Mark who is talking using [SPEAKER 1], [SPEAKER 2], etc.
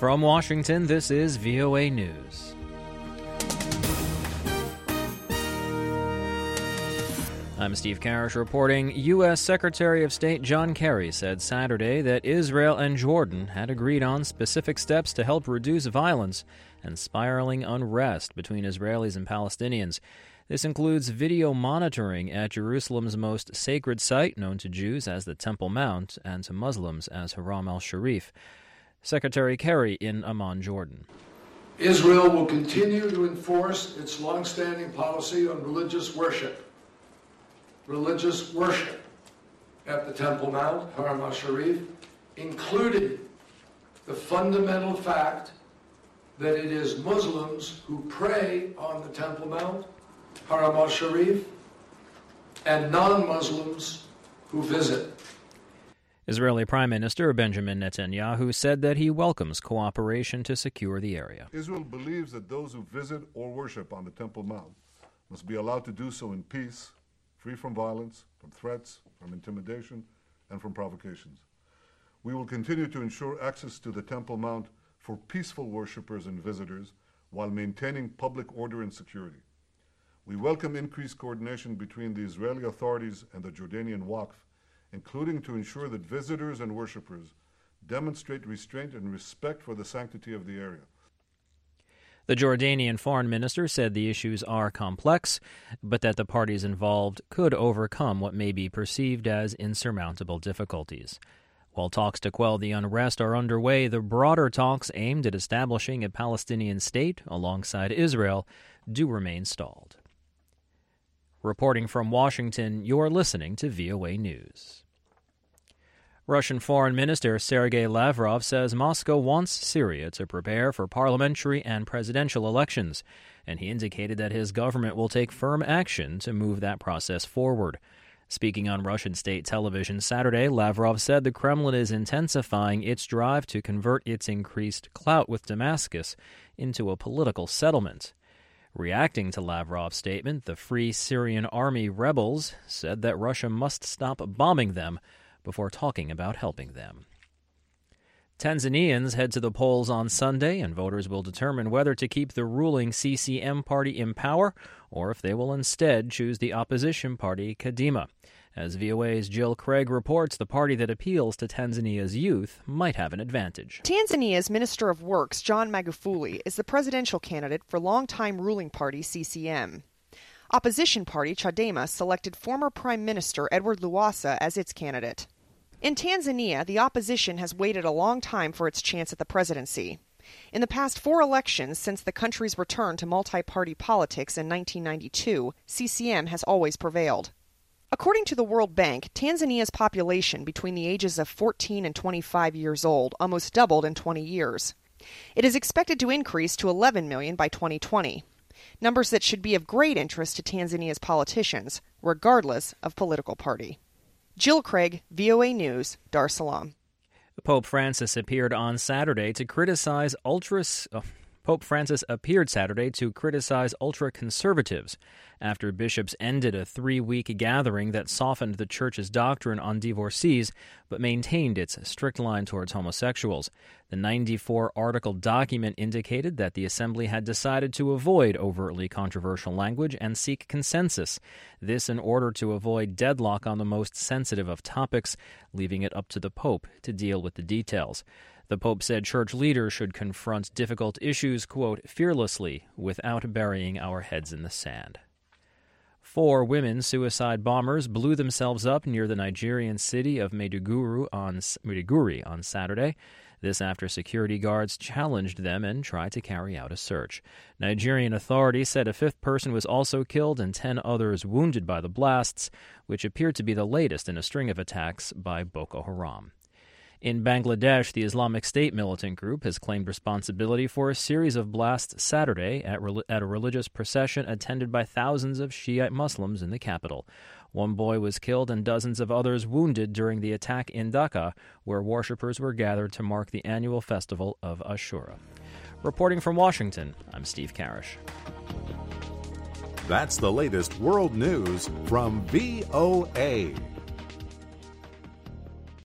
[SPEAKER 1] From Washington, this is VOA News. I'm Steve Karish reporting. U.S. Secretary of State John Kerry said Saturday that Israel and Jordan had agreed on specific steps to help reduce violence and spiraling unrest between Israelis and Palestinians. This includes video monitoring at Jerusalem's most sacred site, known to Jews as the Temple Mount and to Muslims as Haram al-Sharif. Secretary Kerry in Amman, Jordan.
[SPEAKER 2] Israel will continue to enforce its long-standing policy on religious worship at the Temple Mount, Haram al-Sharif, including the fundamental fact that it is Muslims who pray on the Temple Mount, Haram al-Sharif, and non-Muslims who visit.
[SPEAKER 1] Israeli Prime Minister Benjamin Netanyahu said that he welcomes cooperation to secure the area.
[SPEAKER 3] Israel believes that those who visit or worship on the Temple Mount must be allowed to do so in peace, free from violence, from threats, from intimidation, and from provocations. We will continue to ensure access to the Temple Mount for peaceful worshipers and visitors while maintaining public order and security. We welcome increased coordination between the Israeli authorities and the Jordanian Waqf, including to ensure that visitors and worshipers demonstrate restraint and respect for the sanctity of the area.
[SPEAKER 1] The Jordanian foreign minister said the issues are complex, but that the parties involved could overcome what may be perceived as insurmountable difficulties. While talks to quell the unrest are underway, the broader talks aimed at establishing a Palestinian state alongside Israel do remain stalled. Reporting from Washington, you're listening to VOA News. Russian Foreign Minister Sergei Lavrov says Moscow wants Syria to prepare for parliamentary and presidential elections, and he indicated that his government will take firm action to move that process forward. Speaking on Russian state television Saturday, Lavrov said the Kremlin is intensifying its drive to convert its increased clout with Damascus into a political settlement. Reacting to Lavrov's statement, the Free Syrian Army rebels said that Russia must stop bombing them before talking about helping them. Tanzanians head to the polls on Sunday, and voters will determine whether to keep the ruling CCM party in power or if they will instead choose the opposition party Kadima. As VOA's Jill Craig reports, the party that appeals to Tanzania's youth might have an advantage.
[SPEAKER 4] Tanzania's Minister of Works, John Magufuli, is the presidential candidate for longtime ruling party CCM. Opposition party Chadema selected former Prime Minister Edward Lowassa as its candidate. In Tanzania, the opposition has waited a long time for its chance at the presidency. In the past 4 elections since the country's return to multi-party politics in 1992, CCM has always prevailed. According to the World Bank, Tanzania's population between the ages of 14 and 25 years old almost doubled in 20 years. It is expected to increase to 11 million by 2020, numbers that should be of great interest to Tanzania's politicians, regardless of political party. Jill Craig, VOA News, Dar es Salaam.
[SPEAKER 1] Pope Francis appeared Saturday to criticize ultra-conservatives after bishops ended a 3-week gathering that softened the church's doctrine on divorcees but maintained its strict line towards homosexuals. The 94-article document indicated that the assembly had decided to avoid overtly controversial language and seek consensus, this in order to avoid deadlock on the most sensitive of topics, leaving it up to the Pope to deal with the details. The Pope said church leaders should confront difficult issues, quote, fearlessly, without burying our heads in the sand. 4 women suicide bombers blew themselves up near the Nigerian city of Maiduguri on Saturday. This after security guards challenged them and tried to carry out a search. Nigerian authorities said a 5th person was also killed and 10 others wounded by the blasts, which appeared to be the latest in a string of attacks by Boko Haram. In Bangladesh, the Islamic State militant group has claimed responsibility for a series of blasts Saturday at a religious procession attended by thousands of Shiite Muslims in the capital. 1 boy was killed and dozens of others wounded during the attack in Dhaka, where worshippers were gathered to mark the annual festival of Ashura. Reporting from Washington, I'm Steve Karish.
[SPEAKER 5] That's the latest world news from VOA.